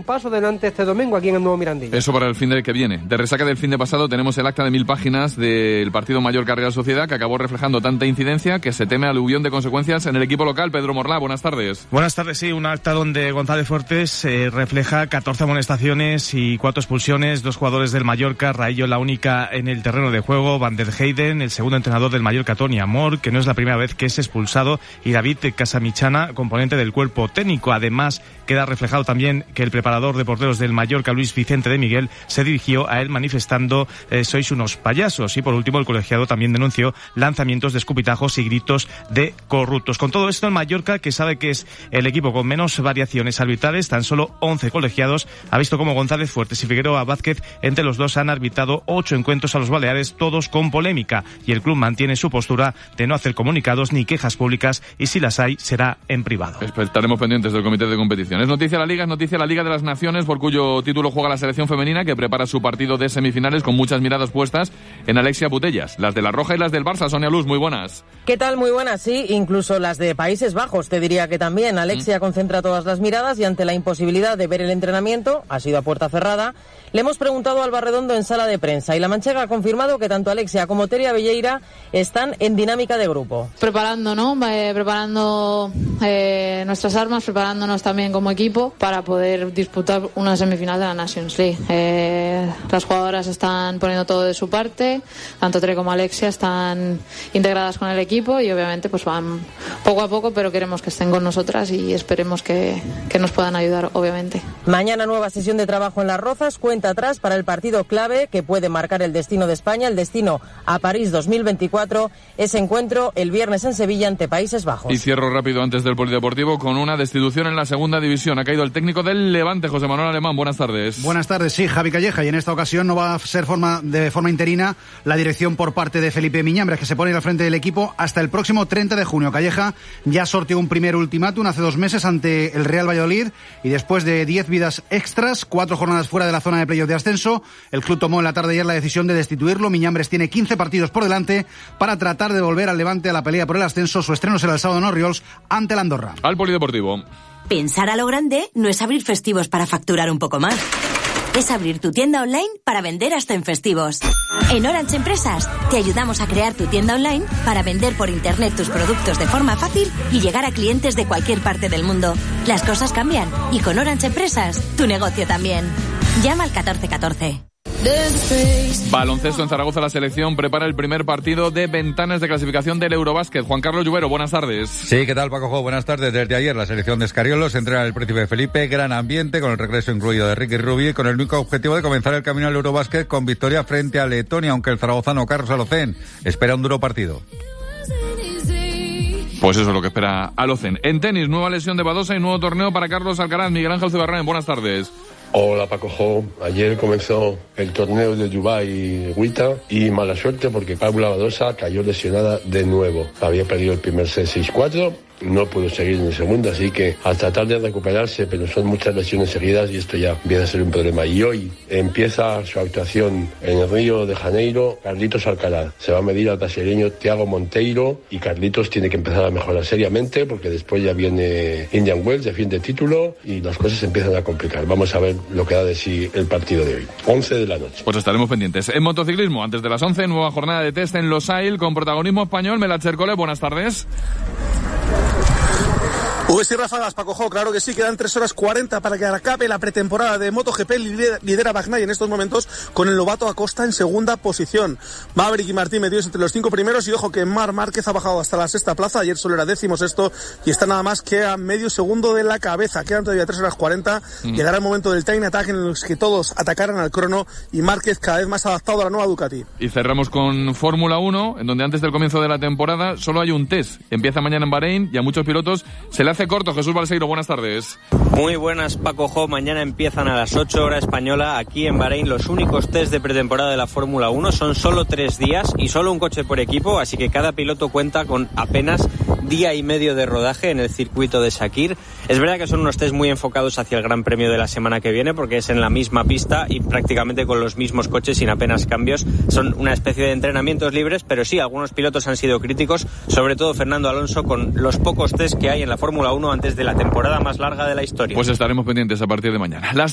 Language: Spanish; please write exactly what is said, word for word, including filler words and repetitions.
un paso adelante este domingo aquí en el nuevo Mirandilla. Eso para el fin de que viene. De resaca del fin de pasado tenemos el acta de mil páginas del partido Mallorca-Real Sociedad, que acabó reflejando tanta incidencia que se teme aluvión de consecuencias en el equipo local. Pedro Morlá, buenas tardes. Buenas tardes, sí, un acta donde González Fuertes eh, refleja catorce amonestaciones y cuatro expulsiones, dos jugadores del Mallorca, Raillo la única en el terreno de juego, Van der Heyden, el segundo entrenador del Mallorca, Toni Amor, que no es la primera vez que es expulsado, y David Casamichana, componente del cuerpo técnico. Además, queda reflejado también que el preparador de porteros del Mallorca, Luis Vicente de Miguel, se dirigió a él manifestando eh, sois unos payasos. Y por último, el colegiado también denunció lanzamientos de escupitajos y gritos de corruptos. Con todo esto, el Mallorca, que sabe que es el equipo con menos variaciones arbitrales, tan solo once colegiados, ha visto cómo González Fuertes y Figueroa Vázquez, entre los dos, han arbitrado ocho encuentros a los Baleares, todos con polémica, y el club mantiene su postura de no hacer comunicados ni quejas públicas, y si las hay, será en privado. Estaremos pendientes del comité de competición. Es noticia la Liga, es noticia la Liga de las Naciones, por cuyo título juega la selección femenina, que prepara su partido de semifinales con muchas miradas puestas en Alexia Putellas, las de la Roja y las del Barça. Sonia Luz, muy buenas. ¿Qué tal? Muy buenas, sí, incluso las de Países Bajos, te diría que también. Alexia mm. concentra todas las miradas y ante la imposibilidad de ver el entrenamiento, ha sido a puerta cerrada, le hemos preguntado a Alba Redondo en sala de prensa y la manchega ha confirmado que tanto Alexia como Teria Velleira están en dinámica de grupo. Preparando, ¿no? Eh, preparando eh, nuestras armas, preparándonos también como equipo para poder disputar una semifinal de la Nations League. Eh, las jugadoras están poniendo todo de su parte, tanto Teria como Alexia están integradas con el equipo y obviamente pues van poco a poco, pero queremos que estén con nosotras y esperemos que, que nos puedan ayudar, obviamente. Mañana nueva sesión de trabajo en Las Rozas, cuenta atrás para el partido clave que puede marcar el destino de España, el destino a París dos mil veinticuatro, ese encuentro el viernes en Sevilla ante Países Bajos. Y cierro rápido antes del polideportivo con una destitución en la segunda división. Ha caído el técnico del Levante, José Manuel Alemán. Buenas tardes. Buenas tardes, sí, Javi Calleja, y en esta ocasión no va a ser forma, de forma interina la dirección por parte de Felipe Miñambres, que se pone al frente del equipo hasta el próximo treinta de junio. Calleja ya sorteó un primer ultimátum hace dos meses ante el Real Valladolid y después de diez vidas extras, cuatro jornadas fuera de la zona de playoff de ascenso, el club tomó en la tarde de ayer la decisión de destituirlo. Miñambres tiene quince partidos por delante para tratar de volver al Levante a la pelea por el ascenso. Su estreno será el sábado en Orriols ante la Andorra. Al polideportivo. Pensar a lo grande no es abrir festivos para facturar un poco más. Es abrir tu tienda online para vender hasta en festivos. En Orange Empresas te ayudamos a crear tu tienda online para vender por internet tus productos de forma fácil y llegar a clientes de cualquier parte del mundo. Las cosas cambian y con Orange Empresas tu negocio también. Llama al catorce catorce. Baloncesto en Zaragoza, la selección prepara el primer partido de ventanas de clasificación del Eurobásquet. Juan Carlos Lluvero, buenas tardes. Sí, ¿qué tal, Paco Jo? Buenas tardes. Desde ayer la selección de Escariolo se entrena en el Príncipe Felipe, gran ambiente con el regreso incluido de Ricky Rubio y con el único objetivo de comenzar el camino al Eurobásquet con victoria frente a Letonia, aunque el zaragozano Carlos Alocén espera un duro partido. Pues eso es lo que espera Alocén. En tenis, nueva lesión de Badosa y nuevo torneo para Carlos Alcaraz. Miguel Ángel Zubarrán, buenas tardes. Hola Paco Jo, ayer comenzó el torneo de Dubái Huita y mala suerte porque Paula Badosa cayó lesionada de nuevo. Había perdido el primer set seis cuatro, no pudo seguir en el segundo, así que a tratar de recuperarse, pero son muchas lesiones seguidas y esto ya empieza a ser un problema. Y hoy empieza su actuación en el Río de Janeiro Carlitos Alcaraz. Se va a medir al brasileño Thiago Monteiro y Carlitos tiene que empezar a mejorar seriamente porque después ya viene Indian Wells, defiende título y las cosas se empiezan a complicar. Vamos a ver lo que da de sí el partido de hoy. once de la noche. Pues estaremos pendientes. En motociclismo, antes de las once, nueva jornada de test en Losail con protagonismo español. Melacher Cole, buenas tardes. V S y ráfagas, Paco Jo, claro que sí, quedan tres horas cuarenta para que acabe la pretemporada de MotoGP. Lidera, lidera Bagnaia en estos momentos con el Lobato Acosta en segunda posición. Maverick y Martín metidos entre los cinco primeros y ojo que Mar Márquez ha bajado hasta la sexta plaza. Ayer solo era décimo sexto y está nada más que a medio segundo de la cabeza. Quedan todavía tres horas cuarenta. Mm. Llegará el momento del time attack en los que todos atacaran al crono y Márquez cada vez más adaptado a la nueva Ducati. Y cerramos con Fórmula uno, en donde antes del comienzo de la temporada solo hay un test. Empieza mañana en Bahrein y a muchos pilotos se le hace corto. Jesús Balseiro, buenas tardes. Muy buenas, Paco Jo. Mañana empiezan a las ocho hora española aquí en Bahrein los únicos test de pretemporada de la Fórmula uno. Son solo tres días y solo un coche por equipo, así que cada piloto cuenta con apenas día y medio de rodaje en el circuito de Sakir. Es verdad que son unos test muy enfocados hacia el Gran Premio de la semana que viene porque es en la misma pista y prácticamente con los mismos coches sin apenas cambios. Son una especie de entrenamientos libres, pero sí, algunos pilotos han sido críticos, sobre todo Fernando Alonso, con los pocos test que hay en la Fórmula uno antes de la temporada más larga de la historia. Pues estaremos pendientes a partir de mañana. Las